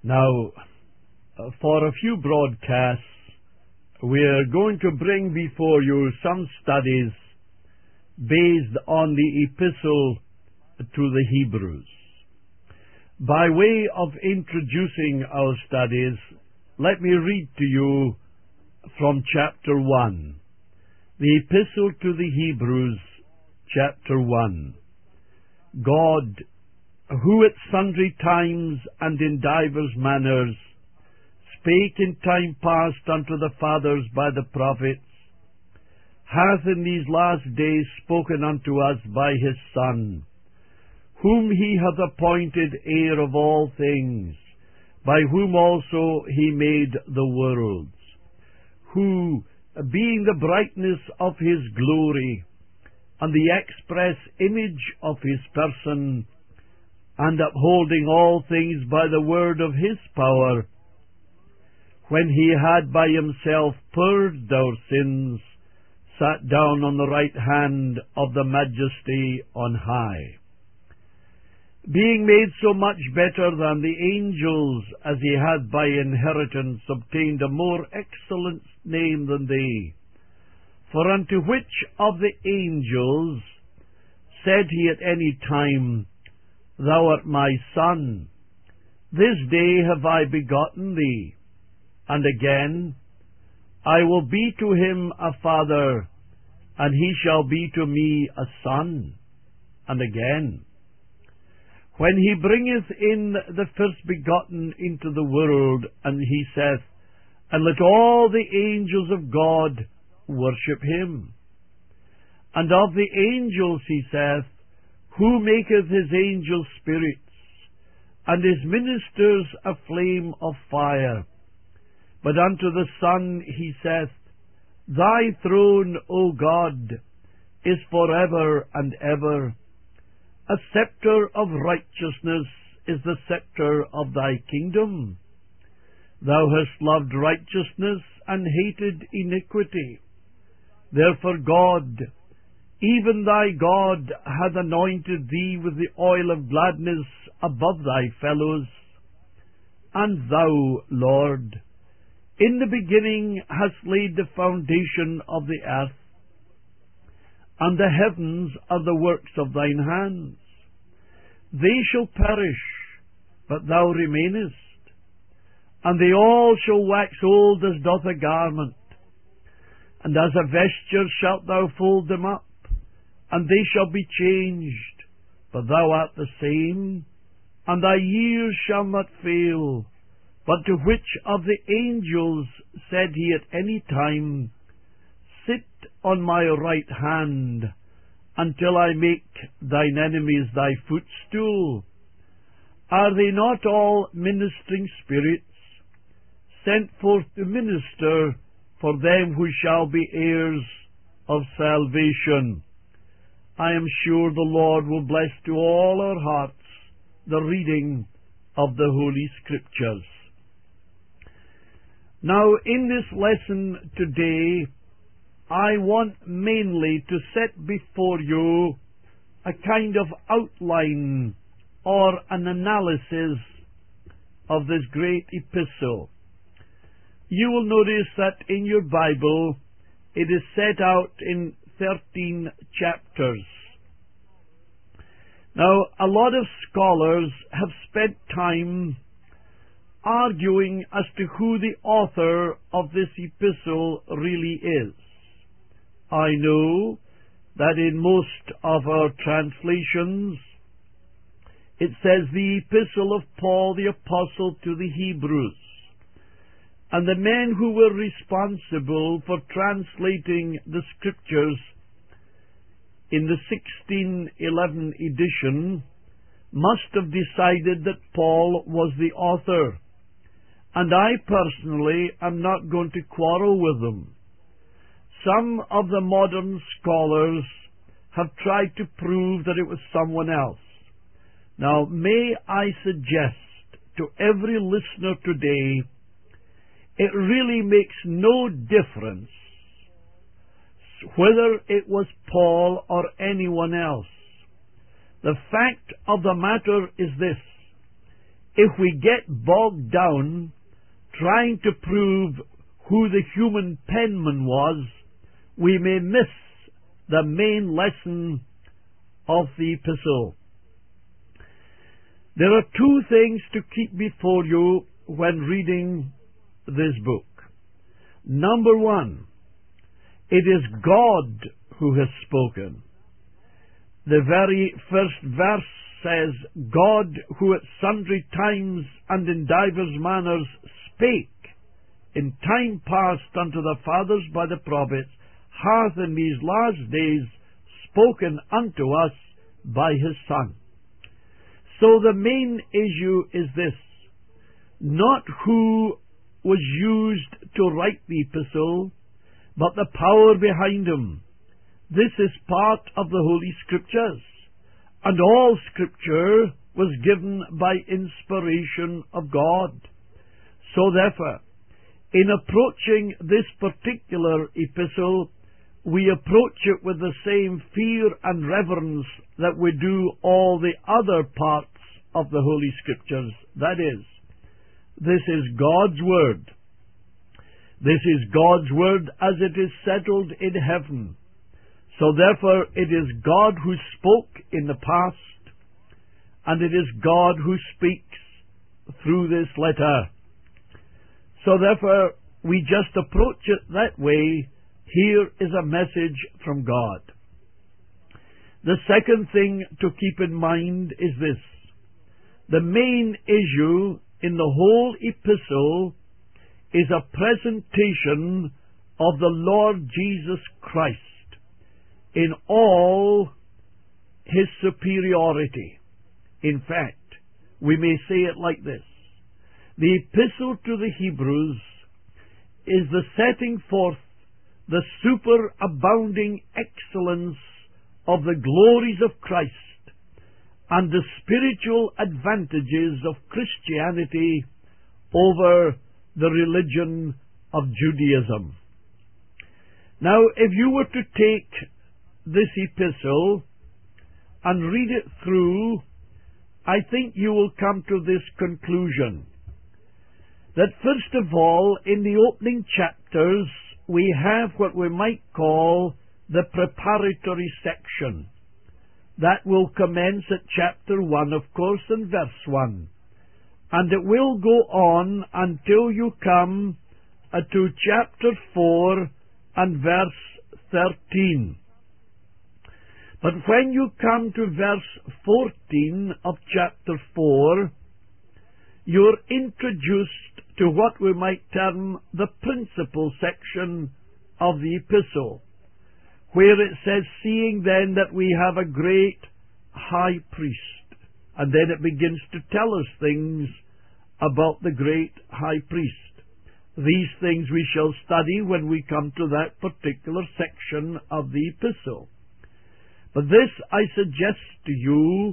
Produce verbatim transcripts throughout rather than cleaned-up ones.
Now, uh, for a few broadcasts, we are going to bring before you some studies based on the epistle to the Hebrews. By way of introducing our studies, let me read to you from chapter one. The epistle to the Hebrews, chapter one. God, who at sundry times and in divers manners spake in time past unto the fathers by the prophets, hath in these last days spoken unto us by his Son, whom he hath appointed heir of all things, by whom also he made the worlds, who, being the brightness of his glory, and the express image of his person, and upholding all things by the word of his power, when he had by himself purged our sins, sat down on the right hand of the Majesty on high, being made so much better than the angels, as he had by inheritance obtained a more excellent name than they. For unto which of the angels said he at any time, Thou art my Son, this day have I begotten thee? And again, I will be to him a father, and he shall be to me a son. And again, when he bringeth in the first begotten into the world, and he saith, And let all the angels of God worship him. And of the angels he saith, Who maketh his angels spirits, and his ministers a flame of fire. But unto the Son he saith, Thy throne, O God, is for ever and ever. A sceptre of righteousness is the sceptre of thy kingdom. Thou hast loved righteousness and hated iniquity. Therefore God, even thy God, hath anointed thee with the oil of gladness above thy fellows. And thou, Lord, in the beginning hast laid the foundation of the earth, and the heavens are the works of thine hands. They shall perish, but thou remainest, and they all shall wax old as doth a garment. And as a vesture shalt thou fold them up, and they shall be changed, but thou art the same, and thy years shall not fail. But to which of the angels said he at any time, Sit on my right hand, until I make thine enemies thy footstool? Are they not all ministering spirits, sent forth to minister for them who shall be heirs of salvation? I am sure the Lord will bless to all our hearts the reading of the Holy Scriptures. Now, in this lesson today, I want mainly to set before you a kind of outline or an analysis of this great epistle. You will notice that in your Bible it is set out in thirteen chapters. Now, a lot of scholars have spent time arguing as to who the author of this epistle really is. I know that in most of our translations it says the epistle of Paul the Apostle to the Hebrews, and the men who were responsible for translating the Scriptures in the sixteen eleven edition must have decided that Paul was the author, and I personally am not going to quarrel with them. Some of the modern scholars have tried to prove that it was someone else. Now, may I suggest to every listener today, it really makes no difference whether it was Paul or anyone else. The fact of the matter is this: if we get bogged down trying to prove who the human penman was, we may miss the main lesson of the epistle. There are two things to keep before you when reading this book. Number one, it is God who has spoken. The very first verse says, God, who at sundry times and in divers manners spake in time past unto the fathers by the prophets, hath in these last days spoken unto us by his Son. So the main issue is this: not who was used to write the epistle, but the power behind him. This is part of the Holy Scriptures, and all Scripture was given by inspiration of God. So therefore, in approaching this particular epistle, we approach it with the same fear and reverence that we do all the other parts of the Holy Scriptures. That is, this is God's Word. This is God's Word as it is settled in heaven. So therefore, it is God who spoke in the past, and it is God who speaks through this letter. So therefore, we just approach it that way. Here is a message from God. The second thing to keep in mind is this: the main issue in the whole epistle is a presentation of the Lord Jesus Christ in all his superiority. In fact, we may say it like this: the epistle to the Hebrews is the setting forth the superabounding excellence of the glories of Christ and the spiritual advantages of Christianity over the religion of Judaism. Now, if you were to take this epistle and read it through, I think you will come to this conclusion: that first of all, in the opening chapters, we have what we might call the preparatory section. That will commence at chapter one, of course, and verse one. And it will go on until you come uh, to chapter four and verse thirteen. But when you come to verse fourteen of chapter four, you're introduced to what we might term the principal section of the epistle, where it says, seeing then that we have a great high priest. And then it begins to tell us things about the great high priest. These things we shall study when we come to that particular section of the epistle. But this, I suggest to you,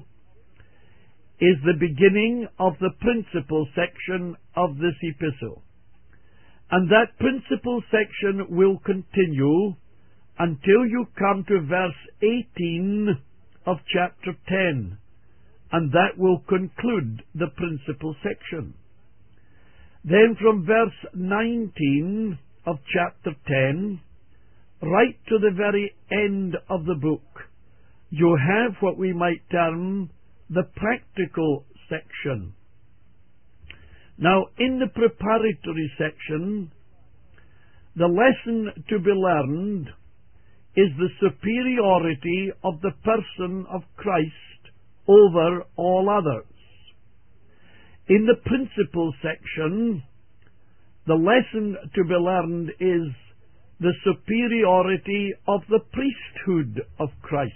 is the beginning of the principal section of this epistle. And that principal section will continue until you come to verse eighteen of chapter ten, and that will conclude the principal section. Then from verse nineteen of chapter ten, right to the very end of the book, you have what we might term the practical section. Now, in the preparatory section, the lesson to be learned is the superiority of the person of Christ over all others. In the principal section, the lesson to be learned is the superiority of the priesthood of Christ.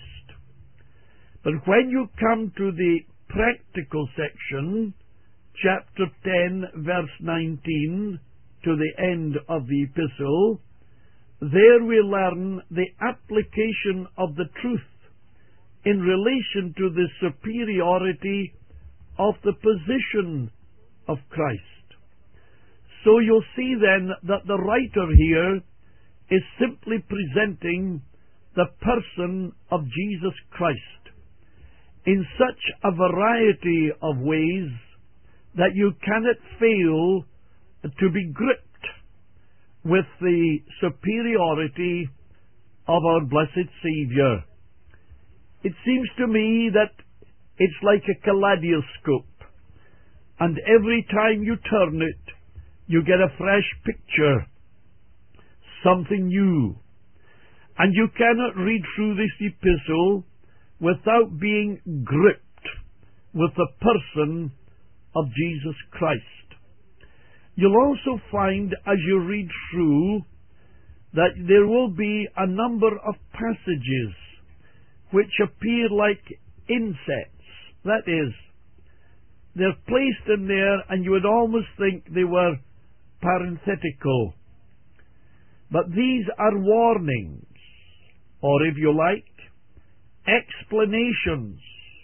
But when you come to the practical section, chapter ten, verse nineteen, to the end of the epistle, there we learn the application of the truth in relation to the superiority of the position of Christ. So you'll see then that the writer here is simply presenting the person of Jesus Christ in such a variety of ways that you cannot fail to be gripped with the superiority of our blessed Saviour. It seems to me that it's like a kaleidoscope, and every time you turn it, you get a fresh picture, something new. And you cannot read through this epistle without being gripped with the person of Jesus Christ. You'll also find, as you read through, that there will be a number of passages which appear like insets. That is, they're placed in there and you would almost think they were parenthetical. But these are warnings, or if you like, explanations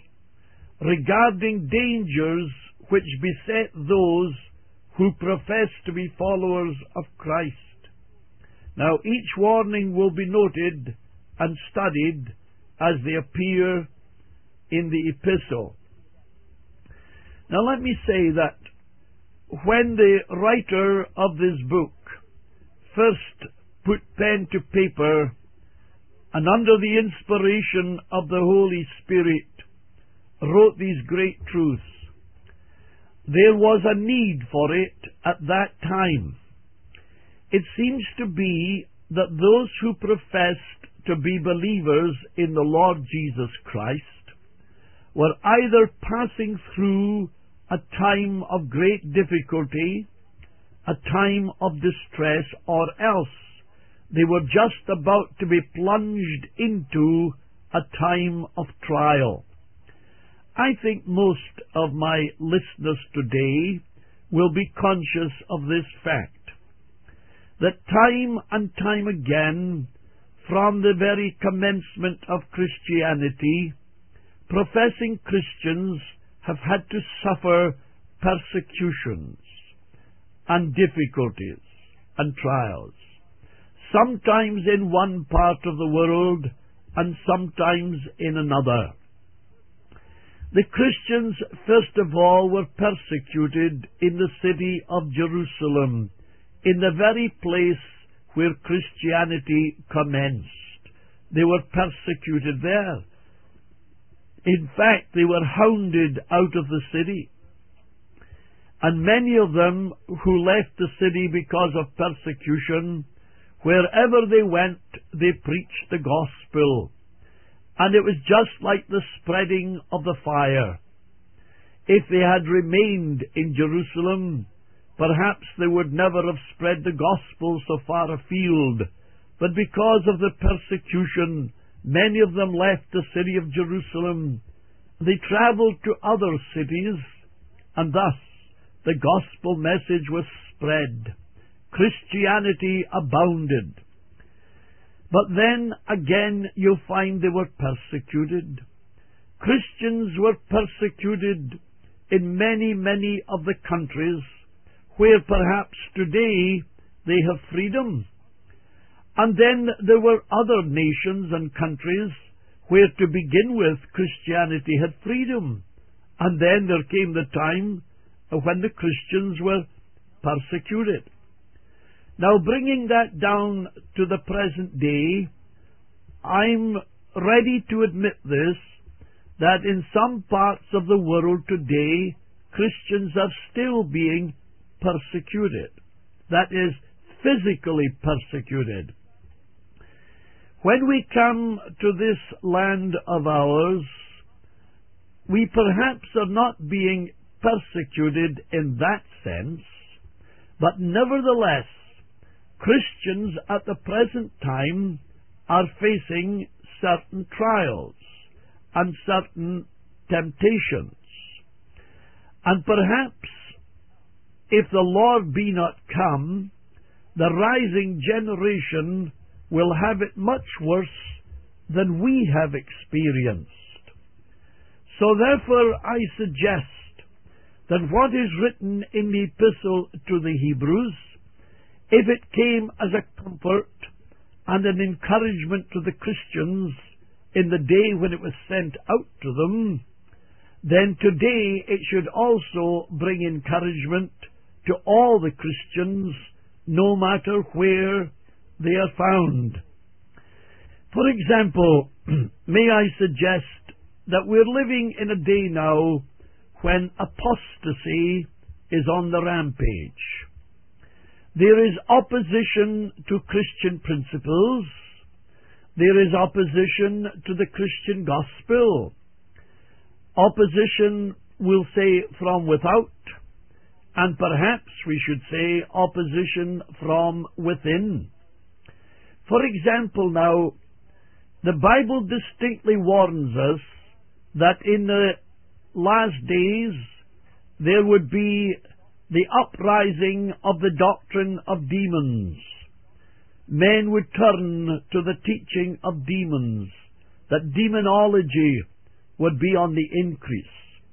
regarding dangers which beset those who profess to be followers of Christ. Now, each warning will be noted and studied as they appear in the epistle. Now, let me say that when the writer of this book first put pen to paper and under the inspiration of the Holy Spirit wrote these great truths, there was a need for it at that time. It seems to be that those who professed to be believers in the Lord Jesus Christ were either passing through a time of great difficulty, a time of distress, or else they were just about to be plunged into a time of trial. I think most of my listeners today will be conscious of this fact, that time and time again, from the very commencement of Christianity, professing Christians have had to suffer persecutions and difficulties and trials, sometimes in one part of the world and sometimes in another. The Christians, first of all, were persecuted in the city of Jerusalem, in the very place where Christianity commenced. They were persecuted there. In fact, they were hounded out of the city. And many of them who left the city because of persecution, wherever they went, they preached the gospel. And it was just like the spreading of the fire. If they had remained in Jerusalem, perhaps they would never have spread the gospel so far afield. But because of the persecution, many of them left the city of Jerusalem. They traveled to other cities, and thus the gospel message was spread. Christianity abounded. But then again you'll find they were persecuted. Christians were persecuted in many, many of the countries where perhaps today they have freedom. And then there were other nations and countries where to begin with Christianity had freedom. And then there came the time when the Christians were persecuted. Now, bringing that down to the present day, I'm ready to admit this, that in some parts of the world today, Christians are still being persecuted. That is, physically persecuted. When we come to this land of ours, we perhaps are not being persecuted in that sense, but nevertheless, Christians at the present time are facing certain trials and certain temptations. And perhaps, if the Lord be not come, the rising generation will have it much worse than we have experienced. So therefore I suggest that what is written in the epistle to the Hebrews, if it came as a comfort and an encouragement to the Christians in the day when it was sent out to them, then today it should also bring encouragement to all the Christians, no matter where they are found. For example, may I suggest that we're living in a day now when apostasy is on the rampage. There is opposition to Christian principles. There is opposition to the Christian gospel. Opposition, we'll say, from without, and perhaps we should say opposition from within. For example, now, the Bible distinctly warns us that in the last days there would be the uprising of the doctrine of demons. Men would turn to the teaching of demons, that demonology would be on the increase.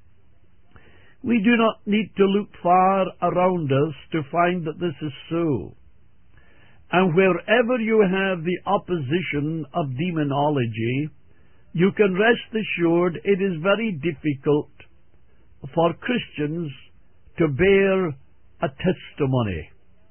We do not need to look far around us to find that this is so. And wherever you have the opposition of demonology, you can rest assured it is very difficult for Christians to bear a testimony.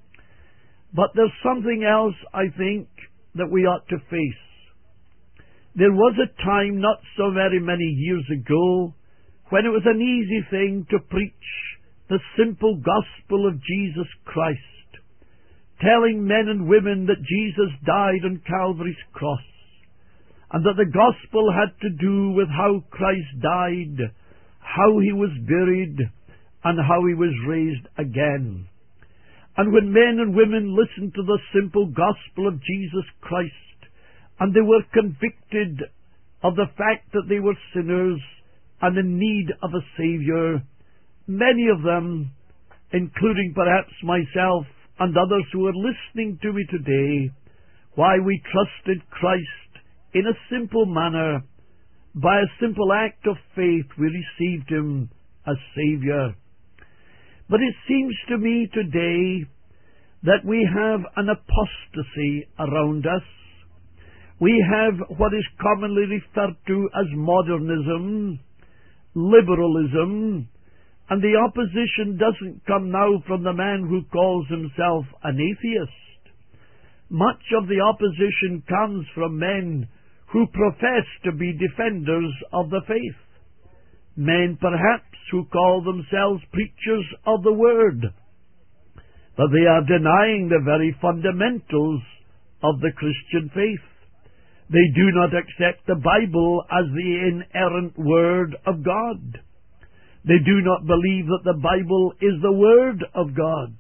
But there's something else, I think, that we ought to face. There was a time not so very many years ago when it was an easy thing to preach the simple gospel of Jesus Christ, telling men and women that Jesus died on Calvary's cross, and that the gospel had to do with how Christ died, how he was buried, and how he was raised again. And when men and women listened to the simple gospel of Jesus Christ, and they were convicted of the fact that they were sinners and in need of a Saviour, many of them, including perhaps myself and others who are listening to me today, why we trusted Christ in a simple manner. By a simple act of faith we received him as Saviour. But it seems to me today that we have an apostasy around us. We have what is commonly referred to as modernism, liberalism, and the opposition doesn't come now from the man who calls himself an atheist. Much of the opposition comes from men who profess to be defenders of the faith. Men, perhaps, who call themselves preachers of the Word, but they are denying the very fundamentals of the Christian faith. They do not accept the Bible as the inerrant Word of God. They do not believe that the Bible is the Word of God.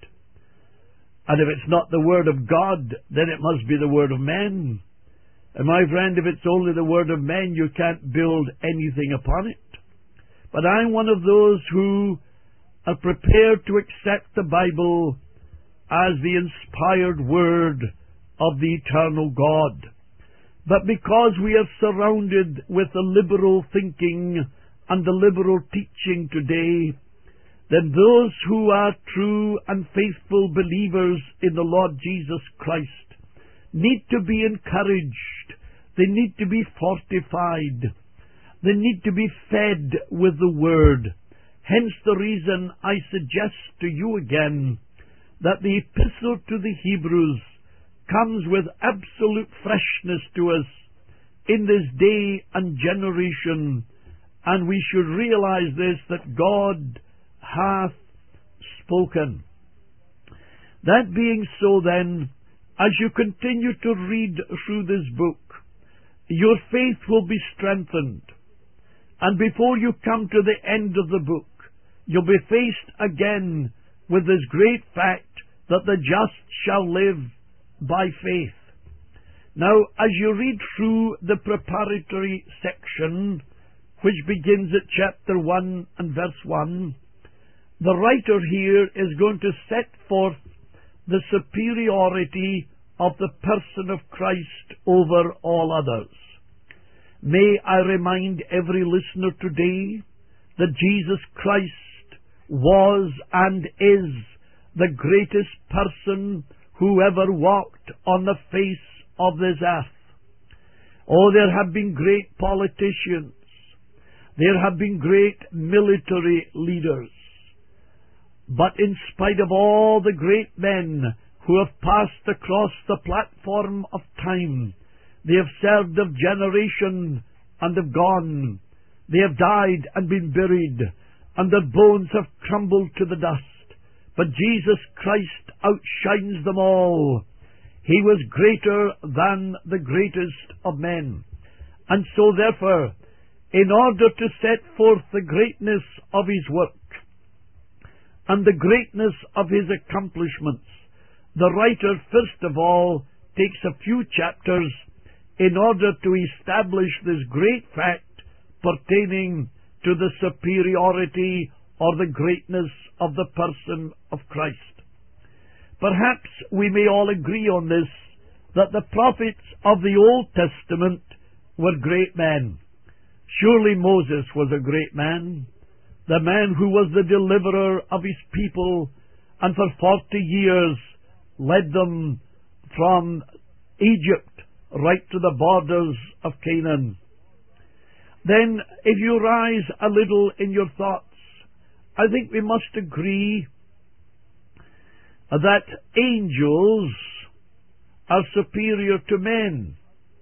And if it's not the Word of God, then it must be the Word of men. And my friend, if it's only the Word of men, you can't build anything upon it. But I'm one of those who are prepared to accept the Bible as the inspired Word of the eternal God. But because we are surrounded with the liberal thinking and the liberal teaching today, then those who are true and faithful believers in the Lord Jesus Christ need to be encouraged. They need to be fortified. They need to be fed with the Word. Hence the reason I suggest to you again that the Epistle to the Hebrews comes with absolute freshness to us in this day and generation, and we should realize this, that God hath spoken. That being so, then, as you continue to read through this book, your faith will be strengthened, and before you come to the end of the book, you'll be faced again with this great fact that the just shall live by faith. Now, as you read through the preparatory section, which begins at chapter one and verse one, the writer here is going to set forth the superiority of the person of Christ over all others. May I remind every listener today that Jesus Christ was and is the greatest person who ever walked on the face of this earth. Oh, there have been great politicians. There have been great military leaders. But in spite of all the great men who have passed across the platform of time, they have served of generation and have gone. They have died and been buried, and their bones have crumbled to the dust. But Jesus Christ outshines them all. He was greater than the greatest of men. And so therefore, in order to set forth the greatness of His work and the greatness of His accomplishments, the writer first of all takes a few chapters in order to establish this great fact pertaining to the superiority or the greatness of the person of Christ. Perhaps we may all agree on this, that the prophets of the Old Testament were great men. Surely Moses was a great man, the man who was the deliverer of his people, and for forty years led them from Egypt right to the borders of Canaan. Then, if you rise a little in your thoughts, I think we must agree that angels are superior to men.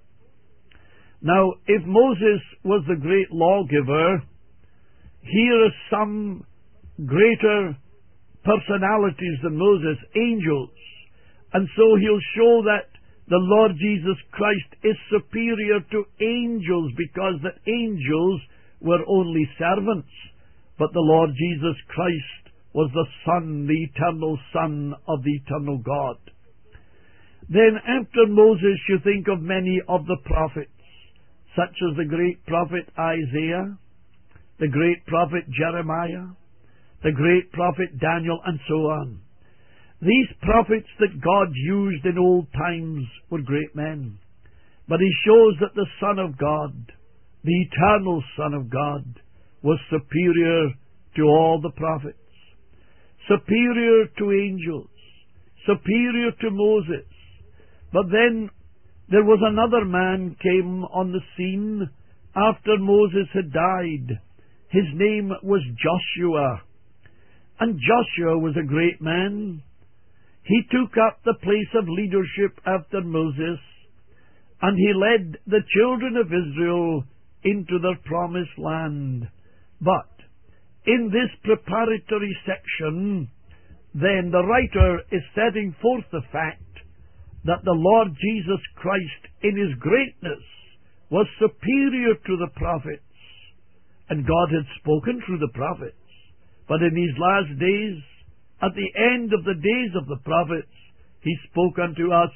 Now, if Moses was the great lawgiver, here are some greater personalities than Moses, angels. And so he'll show that the Lord Jesus Christ is superior to angels, because the angels were only servants. But the Lord Jesus Christ was the Son, the eternal Son of the eternal God. Then after Moses you think of many of the prophets, such as the great prophet Isaiah, the great prophet Jeremiah, the great prophet Daniel, and so on. These prophets that God used in old times were great men. But he shows that the Son of God, the eternal Son of God, was superior to all the prophets, superior to angels, superior to Moses. But then there was another man came on the scene after Moses had died. His name was Joshua. And Joshua was a great man. He took up the place of leadership after Moses, and he led the children of Israel into their promised land. But in this preparatory section, then the writer is setting forth the fact that the Lord Jesus Christ in His greatness was superior to the prophets. And God had spoken through the prophets. But in these last days, at the end of the days of the prophets, He spoke unto us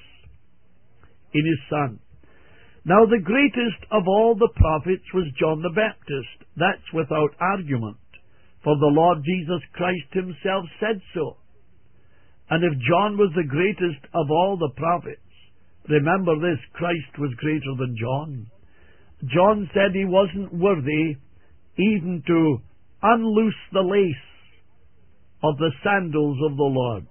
in His Son. Now the greatest of all the prophets was John the Baptist. That's without argument, for the Lord Jesus Christ Himself said so. And if John was the greatest of all the prophets, remember this, Christ was greater than John. John said he wasn't worthy even to unloose the lace of the sandals of the Lord.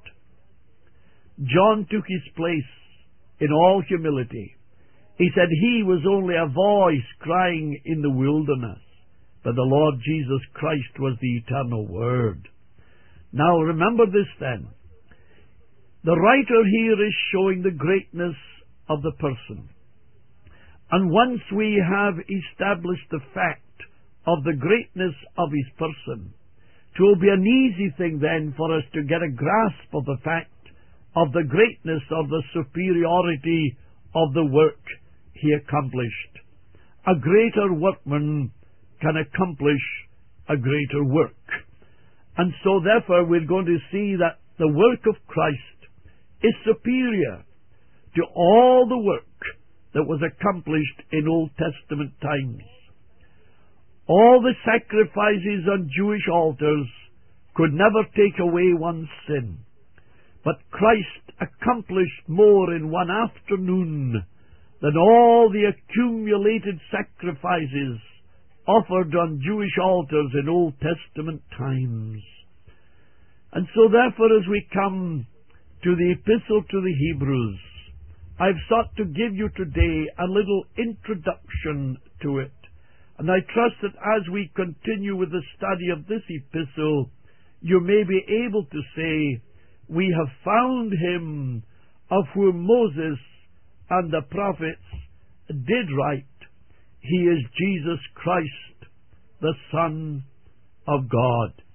John took his place in all humility. He said he was only a voice crying in the wilderness, but the Lord Jesus Christ was the eternal Word. Now remember this then. The writer here is showing the greatness of the person. And once we have established the fact of the greatness of His person, it will be an easy thing then for us to get a grasp of the fact of the greatness of the superiority of the work He accomplished. A greater workman can accomplish a greater work. And so therefore we're going to see that the work of Christ is superior to all the work that was accomplished in Old Testament times. All the sacrifices on Jewish altars could never take away one's sin. But Christ accomplished more in one afternoon than all the accumulated sacrifices offered on Jewish altars in Old Testament times. And so therefore as we come to the Epistle to the Hebrews, I've sought to give you today a little introduction to it, And I trust that as we continue with the study of this epistle, you may be able to say, we have found him of whom Moses and the prophets did write. He is Jesus Christ, the Son of God.